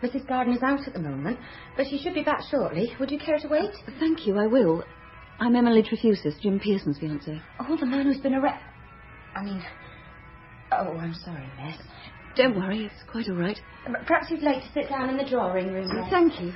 Mrs. Gardner's out at the moment, but she should be back shortly. Would you care to wait? Thank you, I will. I'm Emily Trefusis, Jim Pearson's fiancée. Oh, the man who's been arrested. Oh, I'm sorry, miss. Don't worry, it's quite all right. Perhaps you'd like to sit down in the drawing room, miss. Thank you.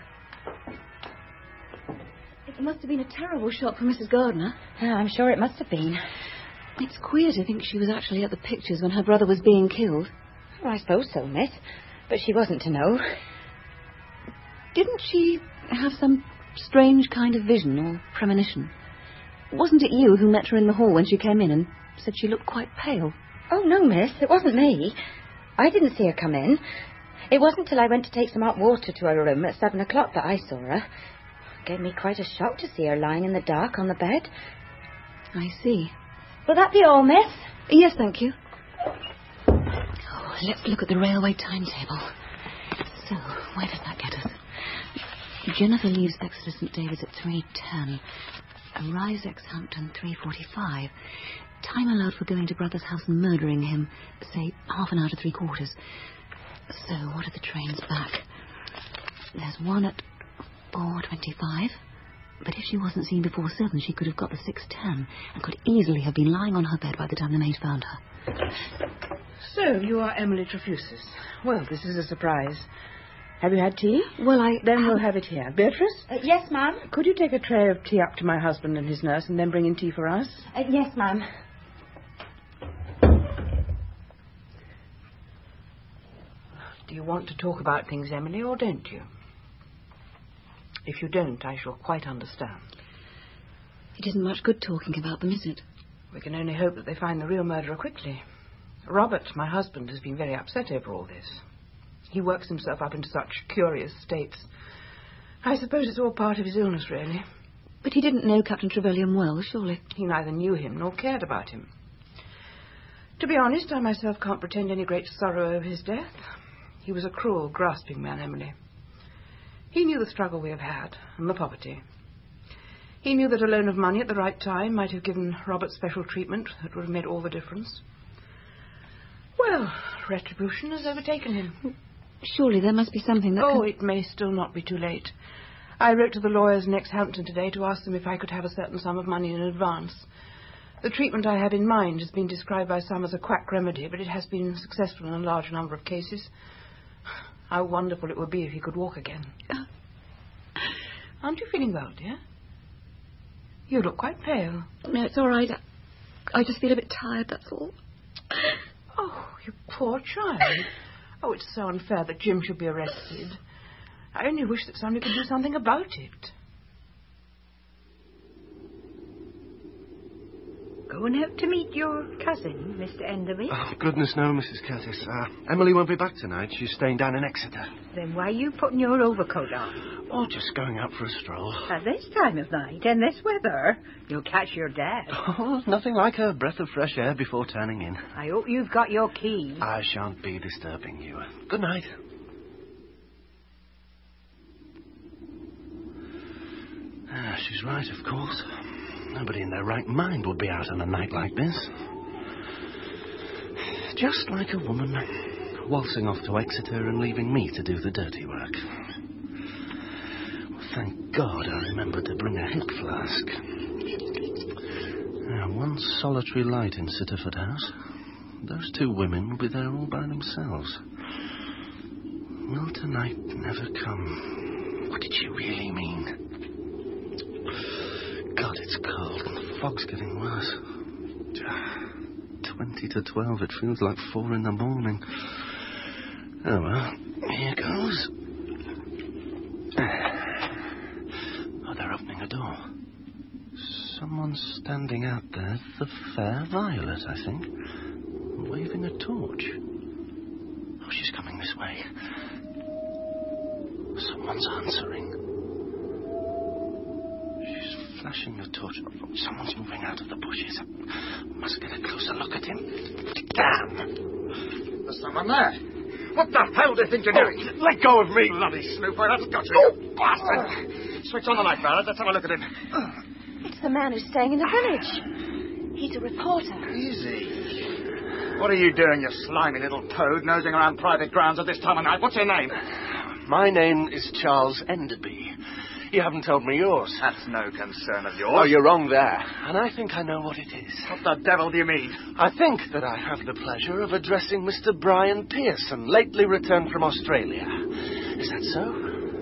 It must have been a terrible shock for Mrs. Gardner. Yeah, I'm sure it must have been. It's queer to think she was actually at the pictures when her brother was being killed. Well, I suppose so, miss. But she wasn't to know. Didn't she have some strange kind of vision or premonition? Wasn't it you who met her in the hall when she came in and said she looked quite pale? Oh, no, miss. It wasn't me. I didn't see her come in. It wasn't till I went to take some hot water to her room at 7 o'clock that I saw her. It gave me quite a shock to see her lying in the dark on the bed. I see. Will that be all, miss? Yes, thank you. Oh, let's look at the railway timetable. So, where does that get us? Jennifer leaves Exeter St David's at 3:10. Arrives Exhampton 3:45. Time allowed for going to brother's house and murdering him, say, half an hour to 3/4. So, what are the trains back? There's one at 4:25. But if she wasn't seen before 7, she could have got the 6:10 and could easily have been lying on her bed by the time the maid found her. So, you are Emily Trefusis. Well, this is a surprise. Have you had tea? Well, Then we'll have it here. Beatrice? Yes, ma'am. Could you take a tray of tea up to my husband and his nurse and then bring in tea for us? Yes, ma'am. Do you want to talk about things, Emily, or don't you? If you don't, I shall quite understand. It isn't much good talking about them, is it? We can only hope that they find the real murderer quickly. Robert, my husband, has been very upset over all this. He works himself up into such curious states. I suppose it's all part of his illness, really. But he didn't know Captain Trevelyan well, surely. He neither knew him nor cared about him. To be honest, I myself can't pretend any great sorrow over his death. He was a cruel, grasping man, Emily. He knew the struggle we have had, and the poverty. He knew that a loan of money at the right time might have given Robert special treatment that would have made all the difference. Well, retribution has overtaken him. Surely there must be something that it may still not be too late. I wrote to the lawyers in Exhampton today to ask them if I could have a certain sum of money in advance. The treatment I have in mind has been described by some as a quack remedy, but it has been successful in a large number of cases. How wonderful it would be if he could walk again. Aren't you feeling well, dear? You look quite pale. No, it's all right. I just feel a bit tired, that's all. Oh, you poor child. Oh, it's so unfair that Jim should be arrested. I only wish that somebody could do something about it. Going out to meet your cousin, Mr. Enderby? Oh, goodness no, Mrs. Curtis. Emily won't be back tonight. She's staying down in Exeter. Then why are you putting your overcoat on? Oh, just going out for a stroll. At this time of night, in this weather, you'll catch your dad. Oh, nothing like a breath of fresh air before turning in. I hope you've got your key. I shan't be disturbing you. Good night. She's right, of course. Nobody in their right mind would be out on a night like this. Just like a woman waltzing off to Exeter and leaving me to do the dirty work. Well, thank God I remembered to bring a hip flask. One solitary light in Sitterford House. Those two women will be there all by themselves. Will tonight never come? What did she really mean? God, it's cold and the fog's getting worse. 20 to 12, it feels like 4 in the morning. Oh well, here goes. Oh, they're opening a door. Someone's standing out there, the fair Violet, I think, waving a torch. Oh, she's coming this way. Someone's answering. Flashing the torch. Oh, someone's moving out of the bushes. I must get a closer look at him. Damn! There's someone there. What the hell do you think you're doing? Let go of me! Bloody snooper, that's got you. You bastard! Switch on the light, Violet. Let's have a look at him. It's the man who's staying in the village. He's a reporter. Easy. What are you doing, you slimy little toad, nosing around private grounds at this time of night? What's your name? My name is Charles Enderby. You haven't told me yours. That's no concern of yours. Oh, you're wrong there. And I think I know what it is. What the devil do you mean? I think that I have the pleasure of addressing Mr. Brian Pearson, lately returned from Australia. Is that so?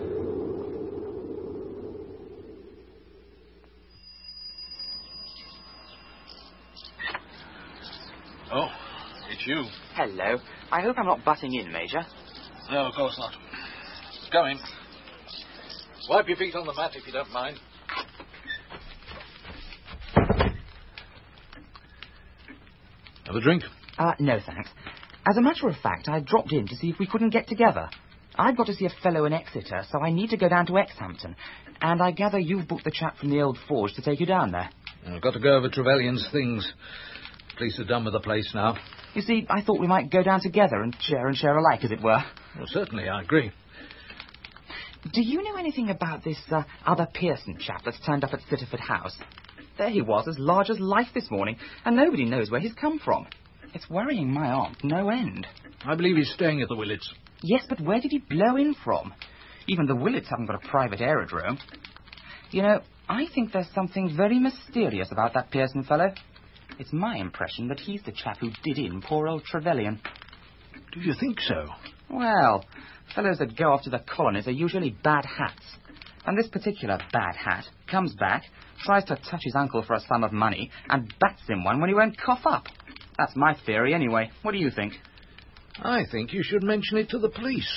Oh, it's you. Hello. I hope I'm not butting in, Major. No, of course not. Go in. Wipe your feet on the mat if you don't mind. Have a drink? No, thanks. As a matter of fact, I dropped in to see if we couldn't get together. I've got to see a fellow in Exeter, so I need to go down to Exhampton. And I gather you've booked the chap from the Old Forge to take you down there. I've got to go over Trevelyan's things. Police are done with the place now. You see, I thought we might go down together and share alike, as it were. Well, certainly, I agree. Do you know anything about this other Pearson chap that's turned up at Sitterford House? There he was, as large as life this morning, and nobody knows where he's come from. It's worrying my aunt no end. I believe he's staying at the Willets. Yes, but where did he blow in from? Even the Willets haven't got a private aerodrome. You know, I think there's something very mysterious about that Pearson fellow. It's my impression that he's the chap who did in poor old Trevelyan. Do you think so? Well, fellows that go off to the colonies are usually bad hats. And this particular bad hat comes back, tries to touch his uncle for a sum of money, and bats him one when he won't cough up. That's my theory, anyway. What do you think? I think you should mention it to the police.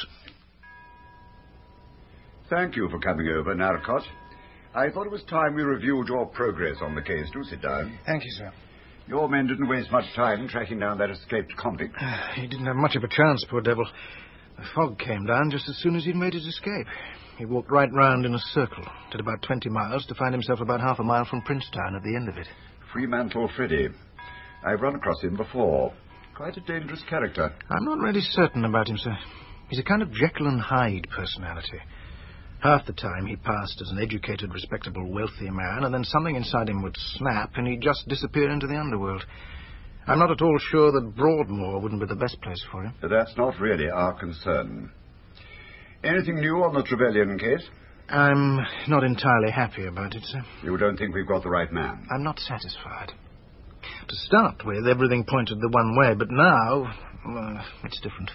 Thank you for coming over, Narcott. I thought it was time we reviewed your progress on the case. Do sit down. Thank you, sir. Your men didn't waste much time tracking down that escaped convict. He didn't have much of a chance, poor devil. The fog came down just as soon as he'd made his escape. He walked right round in a circle, did about 20 miles, to find himself about half a mile from Princetown at the end of it. Fremantle Freddy. I've run across him before. Quite a dangerous character. I'm not really certain about him, sir. He's a kind of Jekyll and Hyde personality. Half the time he passed as an educated, respectable, wealthy man, and then something inside him would snap and he'd just disappear into the underworld. I'm not at all sure that Broadmoor wouldn't be the best place for him. That's not really our concern. Anything new on the Trevelyan case? I'm not entirely happy about it, sir. You don't think we've got the right man? I'm not satisfied. To start with, everything pointed the one way, but now, it's different.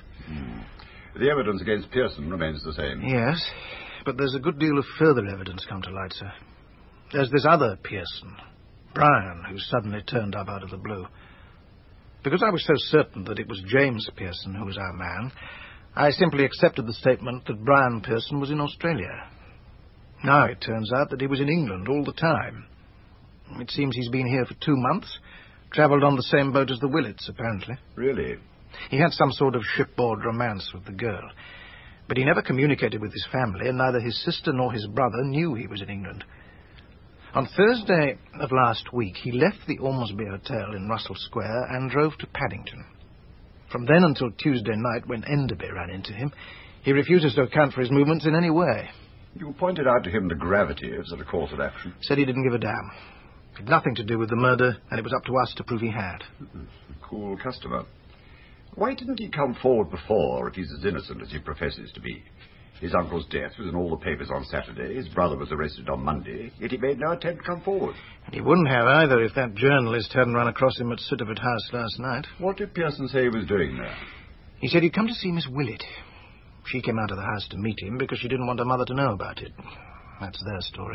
The evidence against Pearson remains the same. Yes, but there's a good deal of further evidence come to light, sir. There's this other Pearson, Brian, who suddenly turned up out of the blue. Because I was so certain that it was James Pearson who was our man, I simply accepted the statement that Brian Pearson was in Australia. Now it turns out that he was in England all the time. It seems he's been here for 2 months, travelled on the same boat as the Willets, apparently. Really? He had some sort of shipboard romance with the girl. But he never communicated with his family, and neither his sister nor his brother knew he was in England. On Thursday of last week, he left the Ormsby Hotel in Russell Square and drove to Paddington. From then until Tuesday night, when Enderby ran into him, he refuses to account for his movements in any way. You pointed out to him the gravity of the course of action. Said he didn't give a damn. It had nothing to do with the murder, and it was up to us to prove he had. A cool customer. Why didn't he come forward before if he's as innocent as he professes to be? His uncle's death was in all the papers on Saturday. His brother was arrested on Monday, yet he made no attempt to come forward. And he wouldn't have either if that journalist hadn't run across him at Sitterford House last night. What did Pearson say he was doing there? He said he'd come to see Miss Willett. She came out of the house to meet him because she didn't want her mother to know about it. That's their story.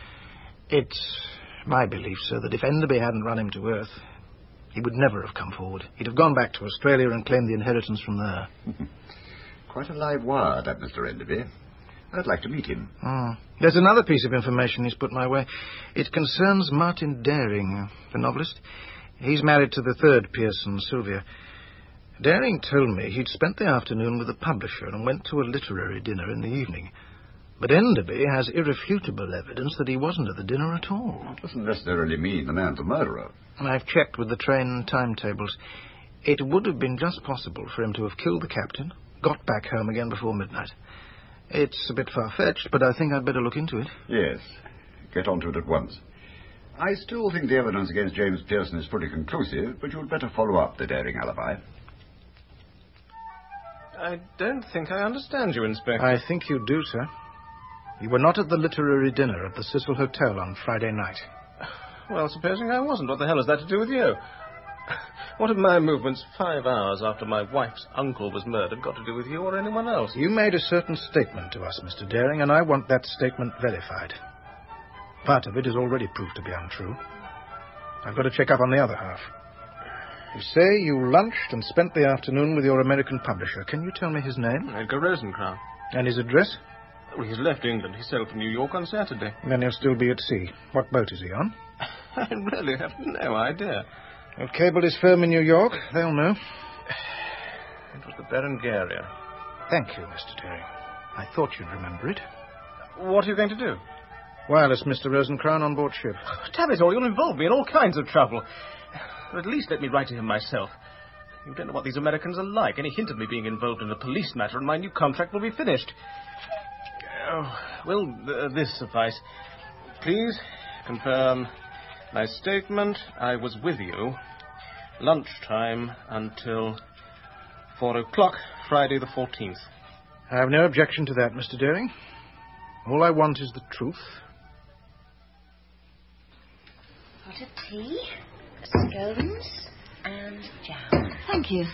It's my belief, sir, that if Enderby hadn't run him to earth, he would never have come forward. He'd have gone back to Australia and claimed the inheritance from there. Quite a live wire, that Mr. Enderby. I'd like to meet him. There's another piece of information he's put my way. It concerns Martin Daring, the novelist. He's married to the third Pearson, Sylvia. Daring told me he'd spent the afternoon with a publisher and went to a literary dinner in the evening. But Enderby has irrefutable evidence that he wasn't at the dinner at all. That doesn't necessarily mean the man's a murderer. And I've checked with the train timetables. It would have been just possible for him to have killed the captain, got back home again before midnight. It's a bit far-fetched, but I think I'd better look into it. Yes, get onto it at once. I still think the evidence against James Pearson is pretty conclusive, but you'd better follow up the Daring alibi. I don't think I understand you, Inspector. I think you do, sir. You were not at the literary dinner at the Cecil Hotel on Friday night. Well, supposing I wasn't, what the hell has that to do with you? What have my movements 5 hours after my wife's uncle was murdered got to do with you or anyone else? You made a certain statement to us, Mr. Daring, and I want that statement verified. Part of it is already proved to be untrue. I've got to check up on the other half. You say you lunched and spent the afternoon with your American publisher. Can you tell me his name? Edgar Rosencrantz. And his address? Well, he's left England. He sailed for New York on Saturday. Then he'll still be at sea. What boat is he on? I really have no idea. Well, cable his firm in New York. They'll know. It was the Berengaria. Thank you, Mr. Daring. I thought you'd remember it. What are you going to do? Wireless Mr. Rosencrantz on board ship. Damn it all, you'll involve me in all kinds of trouble. Or at least let me write to him myself. You don't know what these Americans are like. Any hint of me being involved in a police matter and my new contract will be finished. Oh, will this suffice? Please confirm my statement. I was with you lunchtime until 4 o'clock, Friday the 14th. I have no objection to that, Mr. Daring. All I want is the truth. Hot of tea, scones, and jam. Thank you.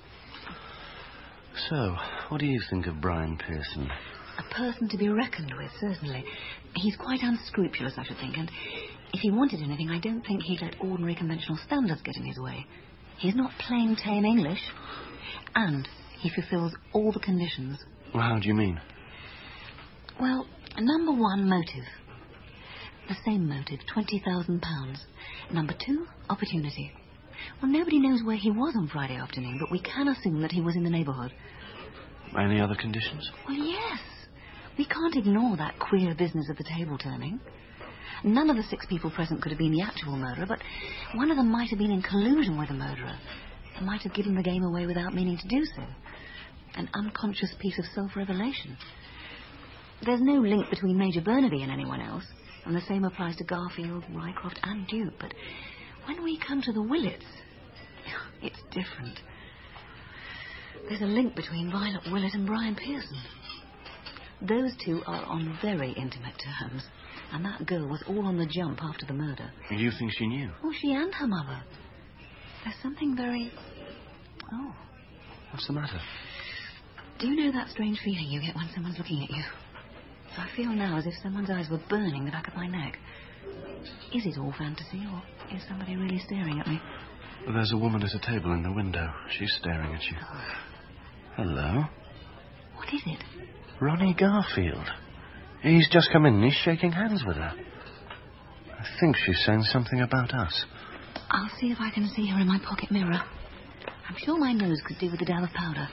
So, what do you think of Brian Pearson? A person to be reckoned with, certainly. He's quite unscrupulous, I should think, and if he wanted anything, I don't think he'd let ordinary conventional standards get in his way. He's not plain tame English, and he fulfills all the conditions. Well, how do you mean? Well, number one, motive. The same motive, £20,000. Number two, opportunity. Well, nobody knows where he was on Friday afternoon, but we can assume that he was in the neighbourhood. Any other conditions? Well, yes. We can't ignore that queer business of the table turning. None of the 6 people present could have been the actual murderer, but one of them might have been in collusion with the murderer. They might have given the game away without meaning to do so. An unconscious piece of self-revelation. There's no link between Major Burnaby and anyone else, and the same applies to Garfield, Rycroft and Duke, but when we come to the Willets, it's different. There's a link between Violet Willett and Brian Pearson. Those two are on very intimate terms, and that girl was all on the jump after the murder. You think she knew? Oh, she and her mother. There's something very... Oh. What's the matter? Do you know that strange feeling you get when someone's looking at you? I feel now as if someone's eyes were burning the back of my neck. Is it all fantasy, or is somebody really staring at me? There's a woman at a table in the window. She's staring at you. Oh. Hello? What is it? Ronnie Garfield. He's just come in and he's shaking hands with her. I think she's saying something about us. I'll see if I can see her in my pocket mirror. I'm sure my nose could do with a dab of powder.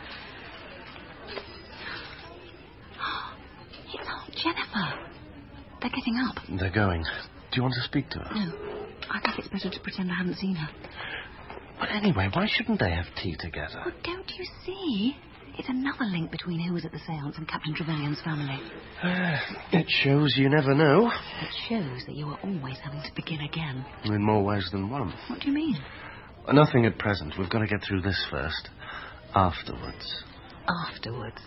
It's Aunt Jennifer. They're getting up. They're going. Do you want to speak to her? No. I think it's better to pretend I haven't seen her. But anyway, why shouldn't they have tea together? Oh, don't you see? It's another link between who was at the séance and Captain Trevelyan's family. It shows you never know. It shows that you are always having to begin again. In more ways than one. What do you mean? Nothing at present. We've got to get through this first. Afterwards. Afterwards.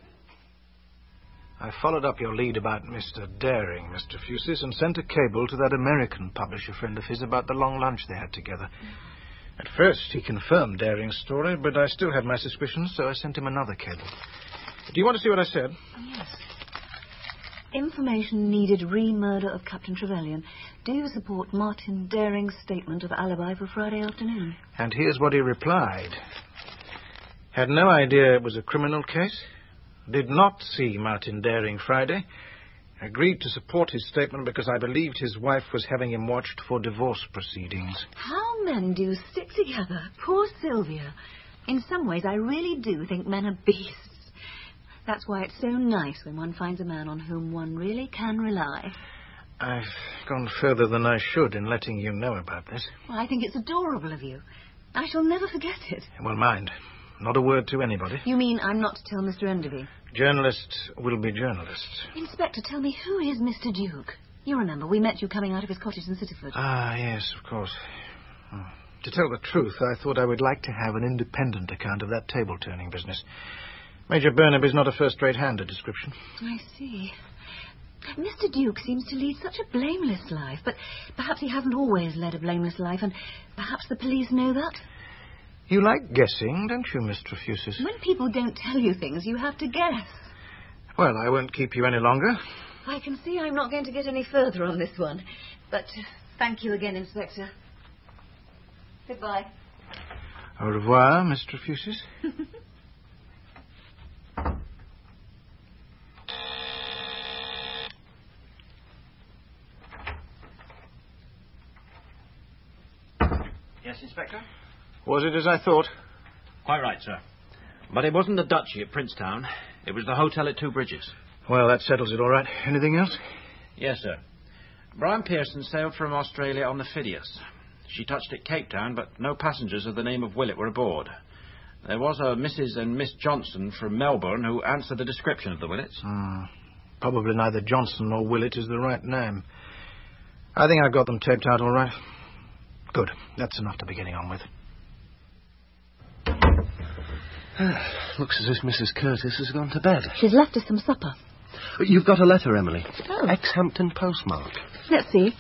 I followed up your lead about Mr. Daring, Mr. Fusis, and sent a cable to that American publisher friend of his about the long lunch they had together. At first, he confirmed Daring's story, but I still had my suspicions, so I sent him another cable. Do you want to see what I said? Yes. Information needed re-murder of Captain Trevelyan. Do you support Martin Daring's statement of alibi for Friday afternoon? And here's what he replied. Had no idea it was a criminal case. Did not see Martin Daring Friday. Agreed to support his statement because I believed his wife was having him watched for divorce proceedings. How men do stick together. Poor Sylvia. In some ways, I really do think men are beasts. That's why it's so nice when one finds a man on whom one really can rely. I've gone further than I should in letting you know about this. Well, I think it's adorable of you. I shall never forget it. Well, mind. Not a word to anybody. You mean I'm not to tell Mr. Enderby? Journalists will be journalists. Inspector, tell me, who is Mr. Duke? You remember, we met you coming out of his cottage in Cityford. Ah, yes, of course. Oh. To tell the truth, I thought I would like to have an independent account of that table-turning business. Major Burnaby's not a first-rate hand at description. I see. Mr. Duke seems to lead such a blameless life, but perhaps he hasn't always led a blameless life, and perhaps the police know that? You like guessing, don't you, Miss Trefusis? When people don't tell you things, you have to guess. Well, I won't keep you any longer. I can see I'm not going to get any further on this one, but thank you again, Inspector. Goodbye. Au revoir, Miss Trefusis. Yes, Inspector? Was it as I thought? Quite right, sir. But it wasn't the Duchy at Princetown. It was the hotel at Two Bridges. Well, that settles it all right. Anything else? Yes, sir. Brian Pearson sailed from Australia on the Phidias. She touched at Cape Town, but no passengers of the name of Willett were aboard. There was a Mrs. and Miss Johnson from Melbourne who answered the description of the Willets. Probably neither Johnson nor Willett is the right name. I think I've got them taped out all right. Good. That's enough to be getting on with. Looks as if Mrs. Curtis has gone to bed. She's left us some supper. You've got a letter, Emily. Oh. Ex-Hampton postmark. Let's see.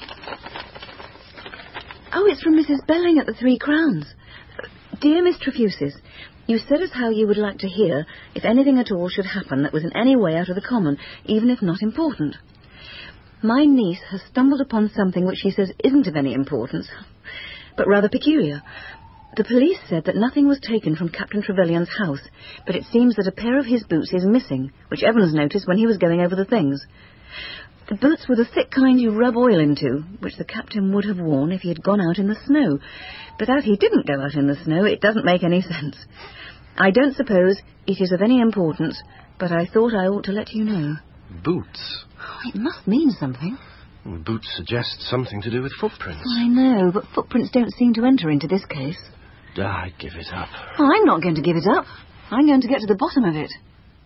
Oh, it's from Mrs. Belling at the Three Crowns. Dear Miss Trefusis, you said as how you would like to hear if anything at all should happen that was in any way out of the common, even if not important. My niece has stumbled upon something which she says isn't of any importance, but rather peculiar. The police said that nothing was taken from Captain Trevelyan's house, but it seems that a pair of his boots is missing, which Evans noticed when he was going over the things. The boots were the thick kind you rub oil into, which the captain would have worn if he had gone out in the snow. But as he didn't go out in the snow, it doesn't make any sense. I don't suppose it is of any importance, but I thought I ought to let you know. Boots? Oh, it must mean something. Boots suggest something to do with footprints. I know, but footprints don't seem to enter into this case. I give it up. Oh, I'm not going to give it up. I'm going to get to the bottom of it.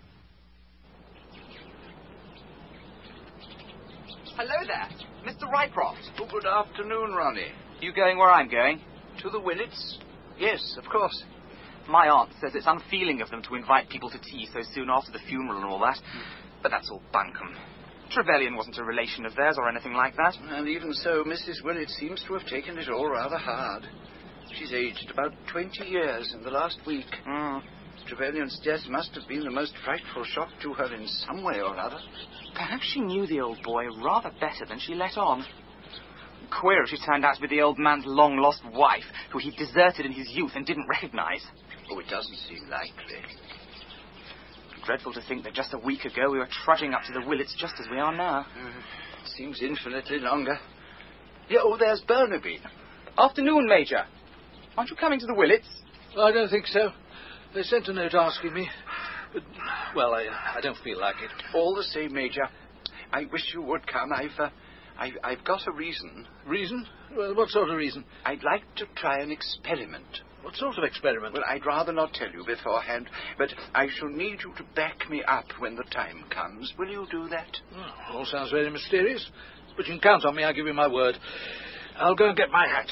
Hello there, Mr. Rycroft. Oh, good afternoon, Ronnie. You going where I'm going? To the Willets? Yes, of course. My aunt says it's unfeeling of them to invite people to tea so soon after the funeral and all that. But that's all bunkum. Trevelyan wasn't a relation of theirs or anything like that. And even so, Mrs. Willett seems to have taken it all rather hard. She's aged about 20 years in the last week. Trevelyan's death must have been the most frightful shock to her in some way or other. Perhaps she knew the old boy rather better than she let on. Queer if she turned out to be the old man's long-lost wife, who he deserted in his youth and didn't recognize. Oh, it doesn't seem likely. Dreadful to think that just a week ago we were trudging up to the Willets just as we are now. Seems infinitely longer. Yeah, oh, there's Burnaby. Afternoon, Major. Aren't you coming to the Willets? I don't think so. They sent a note asking me. But, well, I don't feel like it. All the same, Major. I wish you would come. I've got a reason. Reason? Well, what sort of reason? I'd like to try an experiment. What sort of experiment? Well, I'd rather not tell you beforehand, but I shall need you to back me up when the time comes. Will you do that? Oh, all sounds very mysterious, but you can count on me, I give you my word. I'll go and get my hat.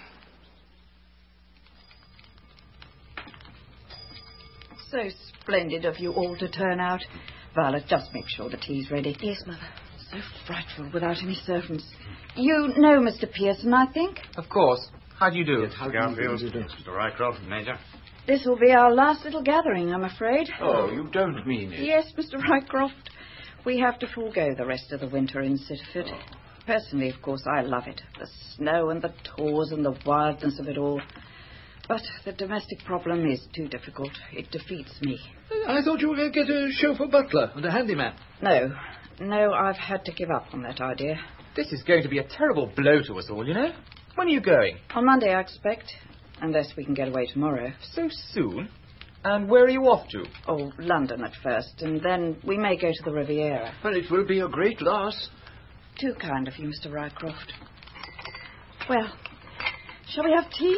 So splendid of you all to turn out. Violet, just make sure the tea's ready. Yes, Mother. So frightful without any servants. You know Mr. Pearson, I think? Of course. How do you do? How do you do? Mr. Rycroft, Major. This will be our last little gathering, I'm afraid. Oh, you don't mean it. Yes, Mr. Rycroft. We have to forego the rest of the winter in Sittaford. Personally, of course, I love it. The snow and the tours and the wildness of it all. But the domestic problem is too difficult. It defeats me. I thought you were going to get a chauffeur butler and a handyman. No, I've had to give up on that idea. This is going to be a terrible blow to us all, you know. When are you going? On Monday, I expect. Unless we can get away tomorrow. So soon? And where are you off to? Oh, London at first, and then we may go to the Riviera. Well, it will be a great loss. Too kind of you, Mr. Rycroft. Well, shall we have tea?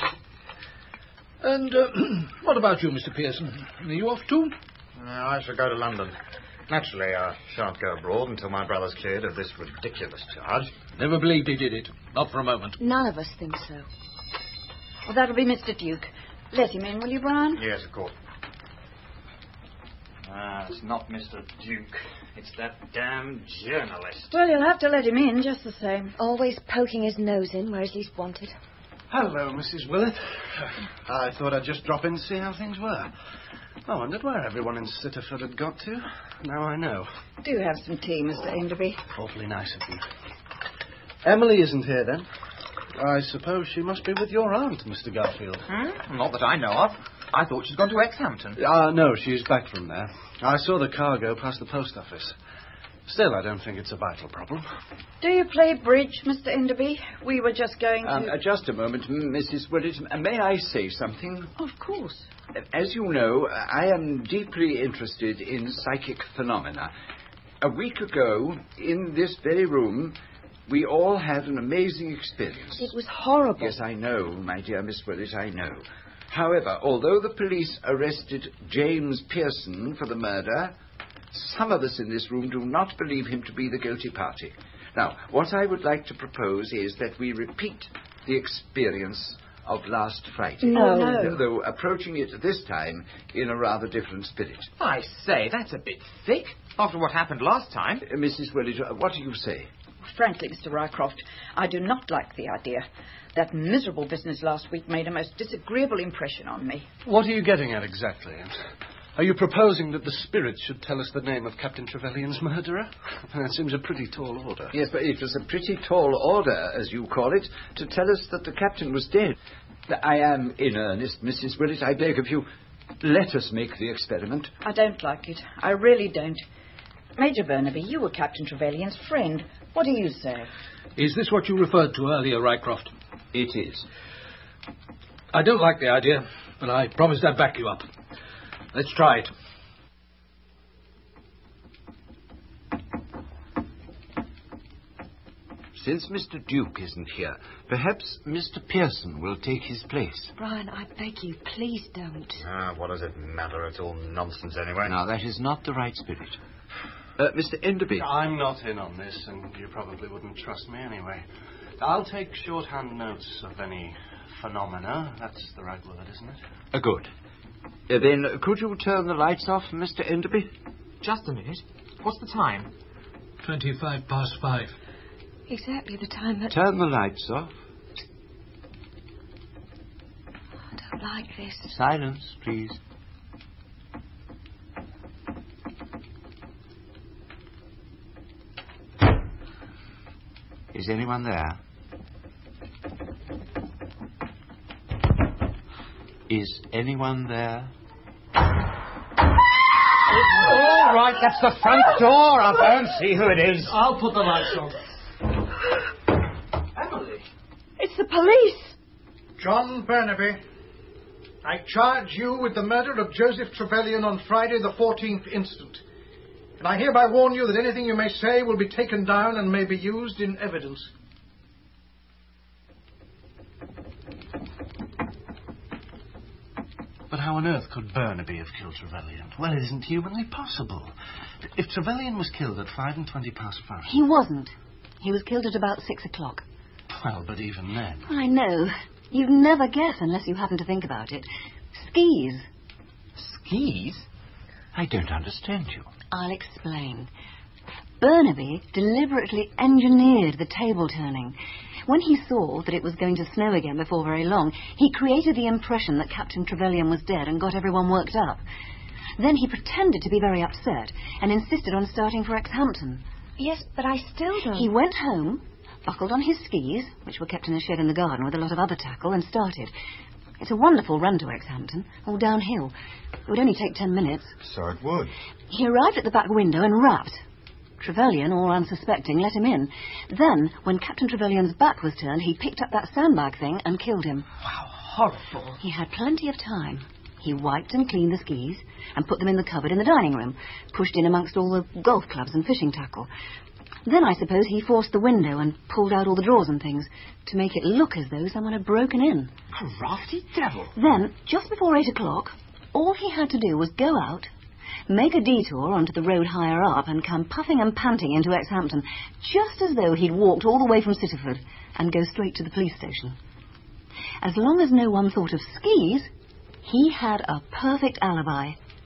And what about you, Mr. Pearson? Are you off too? I shall go to London. Naturally, I shan't go abroad until my brother's cleared of this ridiculous charge. Never believed he did it. Not for a moment. None of us think so. Well, that'll be Mr. Duke. Let him in, will you, Brian? Yes, of course. it's not Mr. Duke. It's that damn journalist. Well, you'll have to let him in just the same. Always poking his nose in where he's least wanted. Hello, Mrs. Willett. I thought I'd just drop in to see how things were. I wondered where everyone in Sitterford had got to. Now I know. Do have some tea, Mr. Enderby. Awfully nice of you. Emily isn't here, then? I suppose she must be with your aunt, Mr. Garfield. Not that I know of. I thought she'd gone to Exhampton. No, she's back from there. I saw the car go past the post office. Still, I don't think it's a vital problem. Do you play bridge, Mr. Enderby? We were just going to... Just a moment, Mrs. Willett. May I say something? Of course. As you know, I am deeply interested in psychic phenomena. A week ago, in this very room, we all had an amazing experience. It was horrible. Yes, I know, my dear Miss Willett, I know. However, although the police arrested James Pearson for the murder, some of us in this room do not believe him to be the guilty party. Now, what I would like to propose is that we repeat the experience of last Friday. No. Though approaching it this time in a rather different spirit. I say, that's a bit thick, after what happened last time. Mrs. Willett, what do you say? Frankly, Mr. Rycroft, I do not like the idea. That miserable business last week made a most disagreeable impression on me. What are you getting at exactly? Are you proposing that the spirits should tell us the name of Captain Trevelyan's murderer? That seems a pretty tall order. Yes, but it was a pretty tall order, as you call it, to tell us that the captain was dead. I am in earnest, Mrs. Willett. I beg of you, let us make the experiment. I don't like it. I really don't. Major Burnaby, you were Captain Trevelyan's friend. What do you say? Is this what you referred to earlier, Rycroft? It is. I don't like the idea, but I promised I'd back you up. Let's try it. Since Mr. Duke isn't here, perhaps Mr. Pearson will take his place. Brian, I beg you, please don't. What does it matter? It's all nonsense anyway. Now, that is not the right spirit. Mr. Enderby. I'm not in on this, and you probably wouldn't trust me anyway. I'll take shorthand notes of any phenomena. That's the right word, isn't it? Good. Then, could you turn the lights off, Mr. Enderby? Just a minute. What's the time? 5:25. Exactly the time that... Turn the lights off. I don't like this. Silence, please. Is anyone there? Is anyone there? All right, that's the front door. I'll go and see who it is. I'll put the lights on. Emily? It's the police. John Burnaby, I charge you with the murder of Joseph Trevelyan on Friday the 14th instant. And I hereby warn you that anything you may say will be taken down and may be used in evidence. But how on earth could Burnaby have killed Trevelyan? Well, it isn't humanly possible. If Trevelyan was killed at 5:20 past 5... He wasn't. He was killed at about 6 o'clock. Well, but even then... I know. You'd never guess unless you happen to think about it. Skis. Skis? I don't understand you. I'll explain. Burnaby deliberately engineered the table turning. When he saw that it was going to snow again before very long, he created the impression that Captain Trevelyan was dead and got everyone worked up. Then he pretended to be very upset and insisted on starting for Exhampton. Yes, but I still don't... He went home, buckled on his skis, which were kept in a shed in the garden with a lot of other tackle, and started. It's a wonderful run to Exhampton, all downhill. It would only take 10 minutes. So it would. He arrived at the back window and rapped. Trevelyan, all unsuspecting, let him in. Then, when Captain Trevelyan's back was turned, he picked up that sandbag thing and killed him. Wow, horrible. He had plenty of time. He wiped and cleaned the skis and put them in the cupboard in the dining room, pushed in amongst all the golf clubs and fishing tackle. Then I suppose he forced the window and pulled out all the drawers and things to make it look as though someone had broken in. A crafty devil. Then, just before 8 o'clock, all he had to do was go out, make a detour onto the road higher up and come puffing and panting into Exhampton, just as though he'd walked all the way from Sitterford and go straight to the police station. As long as no one thought of skis, he had a perfect alibi.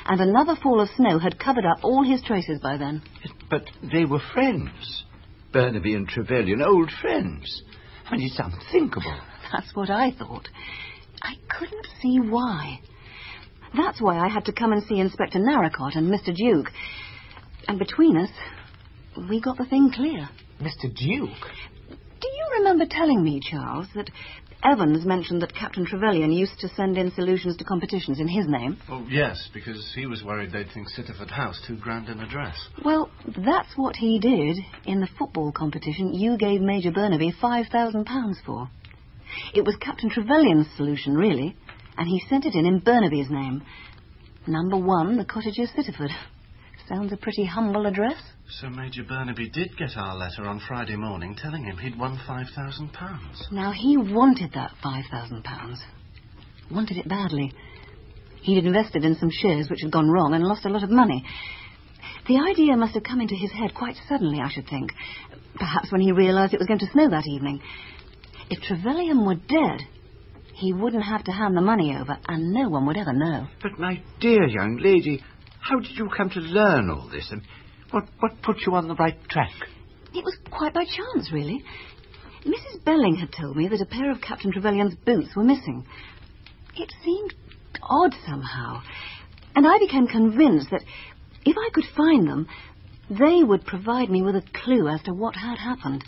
and another fall of snow had covered up all his traces by then. But they were friends. Burnaby and Trevelyan, old friends. I mean, it's unthinkable. That's what I thought. I couldn't see why. That's why I had to come and see Inspector Narracott and Mr. Duke. And between us, we got the thing clear. Mr. Duke? Do you remember telling me, Charles, that Evans mentioned that Captain Trevelyan used to send in solutions to competitions in his name? Oh, yes, because he was worried they'd think Sitterford House too grand an address. Well, that's what he did in the football competition you gave Major Burnaby £5,000 for. It was Captain Trevelyan's solution, really, and he sent it in Burnaby's name. Number 1, the Cottages, Sitterford. Sounds a pretty humble address. So Major Burnaby did get our letter on Friday morning telling him he'd won £5,000. Now, he wanted that £5,000. Wanted it badly. He'd invested in some shares which had gone wrong and lost a lot of money. The idea must have come into his head quite suddenly, I should think. Perhaps when he realised it was going to snow that evening. If Trevelyan were dead, he wouldn't have to hand the money over, and no one would ever know. But, my dear young lady, how did you come to learn all this? And what put you on the right track? It was quite by chance, really. Mrs. Belling had told me that a pair of Captain Trevelyan's boots were missing. It seemed odd somehow, and I became convinced that if I could find them, they would provide me with a clue as to what had happened.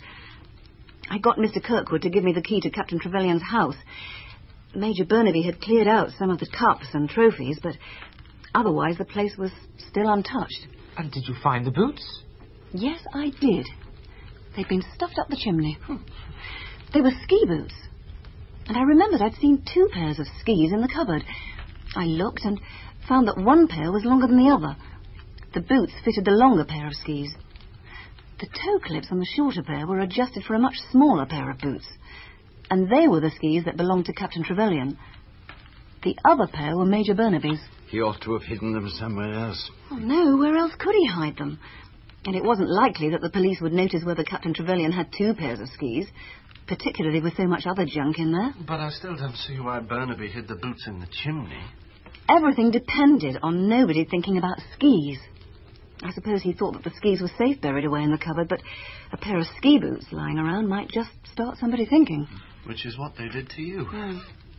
I got Mr. Kirkwood to give me the key to Captain Trevelyan's house. Major Burnaby had cleared out some of the cups and trophies, but otherwise the place was still untouched. And did you find the boots? Yes, I did. They'd been stuffed up the chimney. They were ski boots. And I remembered I'd seen 2 pairs of skis in the cupboard. I looked and found that one pair was longer than the other. The boots fitted the longer pair of skis. The toe clips on the shorter pair were adjusted for a much smaller pair of boots. And they were the skis that belonged to Captain Trevelyan. The other pair were Major Burnaby's. He ought to have hidden them somewhere else. Oh, no, where else could he hide them? And it wasn't likely that the police would notice whether Captain Trevelyan had 2 pairs of skis, particularly with so much other junk in there. But I still don't see why Burnaby hid the boots in the chimney. Everything depended on nobody thinking about skis. I suppose he thought that the skis were safe buried away in the cupboard, but a pair of ski boots lying around might just start somebody thinking. Which is what they did to you. Yeah.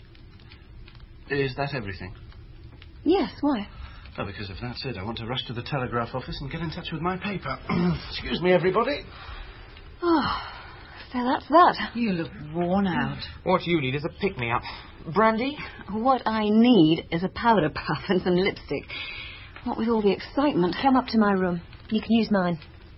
Is that everything? Yes, why? Oh, because if that's it, I want to rush to the telegraph office and get in touch with my paper. Excuse me, everybody. Oh, so that's that. You look worn out. What you need is a pick-me-up. Brandy? What I need is a powder puff and some lipstick. What with all the excitement. Come up to my room. You can use mine.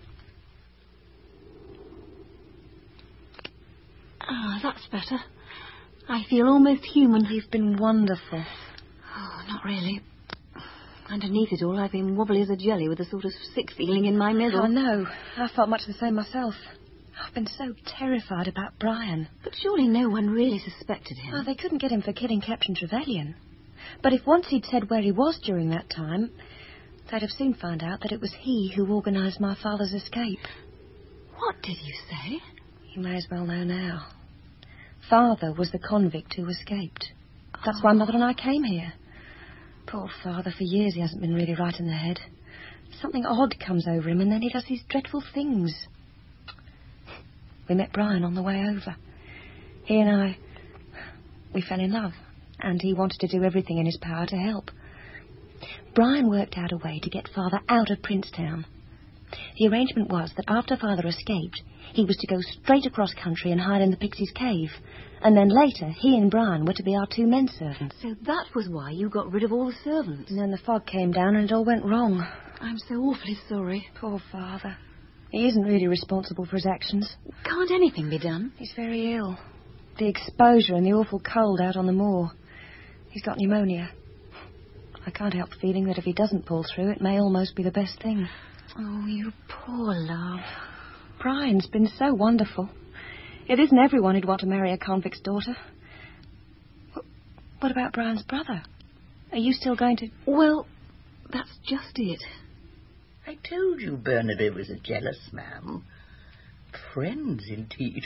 Ah, that's better. I feel almost human. You've been wonderful. Oh, not really. Underneath it all, I've been wobbly as a jelly with a sort of sick feeling in my middle. Oh, no. I felt much the same myself. I've been so terrified about Brian. But surely no one really suspected him. Oh, they couldn't get him for killing Captain Trevelyan. But if once he'd said where he was during that time, they'd have soon found out that it was he who organised my father's escape. What did you say? You may as well know now. Father was the convict who escaped. That's why Mother and I came here. Poor Father, for years he hasn't been really right in the head. Something odd comes over him and then he does these dreadful things. We met Brian on the way over. He and I, we fell in love, and he wanted to do everything in his power to help. Brian worked out a way to get Father out of Princetown. The arrangement was that after Father escaped, he was to go straight across country and hide in the Pixies' cave. And then later, he and Brian were to be our 2 men servants. So that was why you got rid of all the servants. And then the fog came down and it all went wrong. I'm so awfully sorry. Poor Father. He isn't really responsible for his actions. Can't anything be done? He's very ill. The exposure and the awful cold out on the moor. He's got pneumonia. I can't help feeling that if he doesn't pull through, it may almost be the best thing. Oh, you poor love. Brian's been so wonderful. It isn't everyone who'd want to marry a convict's daughter. What about Brian's brother? Are you still going to... Well, that's just it. I told you Burnaby was a jealous man. Friends, indeed.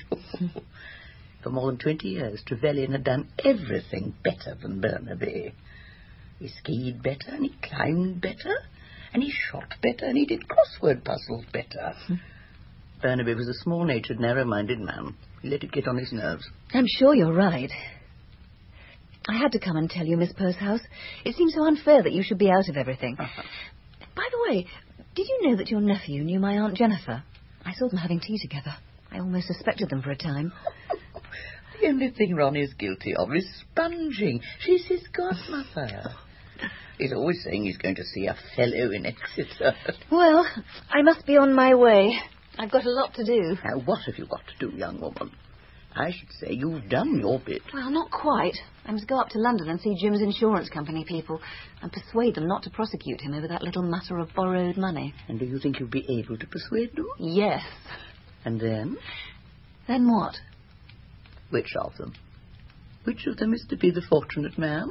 For more than 20 years, Trevelyan had done everything better than Burnaby. He skied better, and he climbed better, and he shot better, and he did crossword puzzles better. Burnaby was a small-natured, narrow-minded man. He let it get on his nerves. I'm sure you're right. I had to come and tell you, Miss Pursehouse. It seems so unfair that you should be out of everything. By the way, did you know that your nephew knew my Aunt Jennifer? I saw them having tea together. I almost suspected them for a time. The only thing Ron is guilty of is sponging. She's his godmother. He's always saying he's going to see a fellow in Exeter. Well, I must be on my way. I've got a lot to do. Now, what have you got to do, young woman? I should say you've done your bit. Well, not quite. I must go up to London and see Jim's insurance company people and persuade them not to prosecute him over that little matter of borrowed money. And do you think you'll be able to persuade them? Yes. And then? Then what? Which of them? Which of them is to be the fortunate man?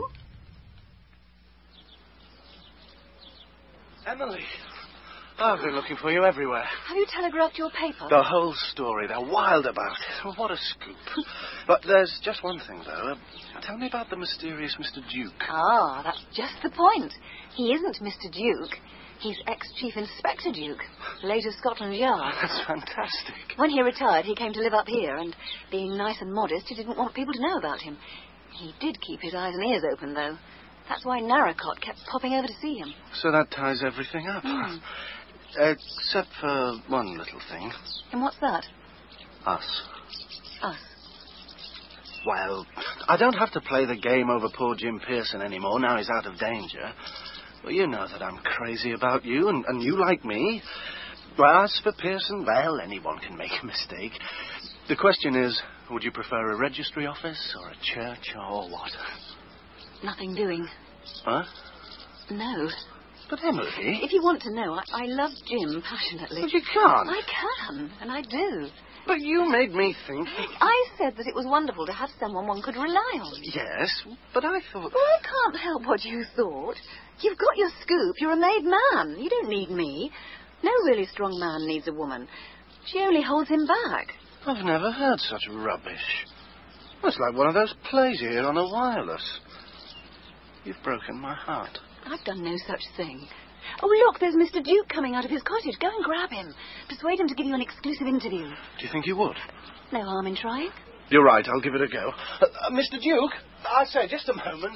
Emily, I've been looking for you everywhere. Have you telegraphed your paper? The whole story. They're wild about it. Oh, what a scoop. But there's just one thing, though. Tell me about the mysterious Mr. Duke. Ah, that's just the point. He isn't Mr. Duke. He's ex-Chief Inspector Duke, late of Scotland Yard. That's fantastic. When he retired, he came to live up here, and being nice and modest, he didn't want people to know about him. He did keep his eyes and ears open, though. That's why Narracott kept popping over to see him. So that ties everything up. Except for one little thing. And what's that? Us. Us? Well, I don't have to play the game over poor Jim Pearson anymore, now he's out of danger. Well, you know that I'm crazy about you, and you like me. Well, as for Pearson, well, anyone can make a mistake. The question is, would you prefer a registry office or a church or what? Nothing doing. Huh? No. But, Emily... If you want to know, I love Jim passionately. But you can't. I can, and I do. But you made me think... I said that it was wonderful to have someone one could rely on. Yes, but I thought... Well, I can't help what you thought. You've got your scoop. You're a made man. You don't need me. No really strong man needs a woman. She only holds him back. I've never heard such rubbish. It's like one of those plays you hear on a wireless. You've broken my heart. I've done no such thing. Oh, look, there's Mr. Duke coming out of his cottage. Go and grab him. Persuade him to give you an exclusive interview. Do you think he would? No harm in trying. You're right, I'll give it a go. Mr. Duke, I say, just a moment.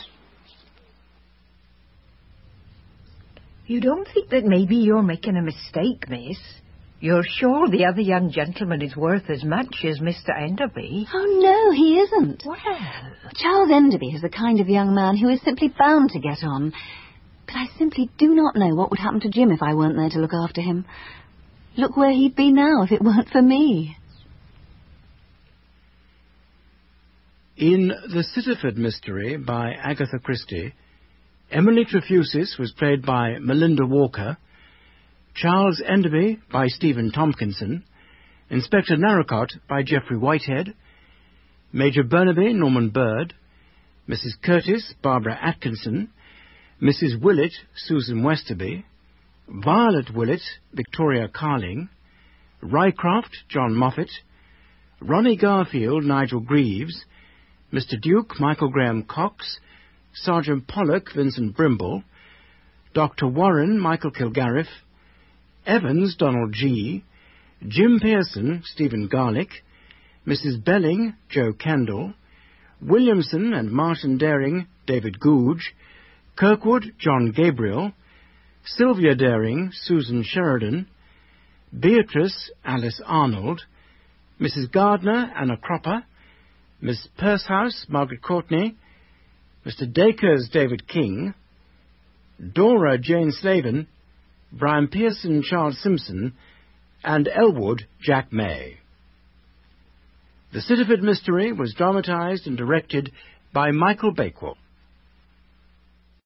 You don't think that maybe you're making a mistake, miss? You're sure the other young gentleman is worth as much as Mr. Enderby? Oh, no, he isn't. Well... Charles Enderby is the kind of young man who is simply bound to get on. But I simply do not know what would happen to Jim if I weren't there to look after him. Look where he'd be now if it weren't for me. In The Sittaford Mystery by Agatha Christie, Emily Trefusis was played by Melinda Walker, Charles Enderby by Stephen Tompkinson, Inspector Narracott by Geoffrey Whitehead, Major Burnaby Norman Bird, Mrs. Curtis Barbara Atkinson, Mrs. Willett Susan Westerby, Violet Willett Victoria Carling, Rycroft John Moffat, Ronnie Garfield Nigel Greaves, Mr. Duke Michael Graham Cox, Sergeant Pollock Vincent Brimble, Dr. Warren Michael Kilgarriff, Evans Donald G., Jim Pearson Stephen Garlick, Mrs. Belling Joe Kendall, Williamson and Martin Daring David Googe, Kirkwood John Gabriel, Sylvia Daring Susan Sheridan, Beatrice Alice Arnold, Mrs. Gardner Anna Cropper, Miss Pursehouse Margaret Courtney, Mr. Dacres David King, Dora Jane Slavin, Brian Pearson Charles Simpson, and Elwood Jack May. The Sittaford Mystery was dramatized and directed by Michael Bakewell.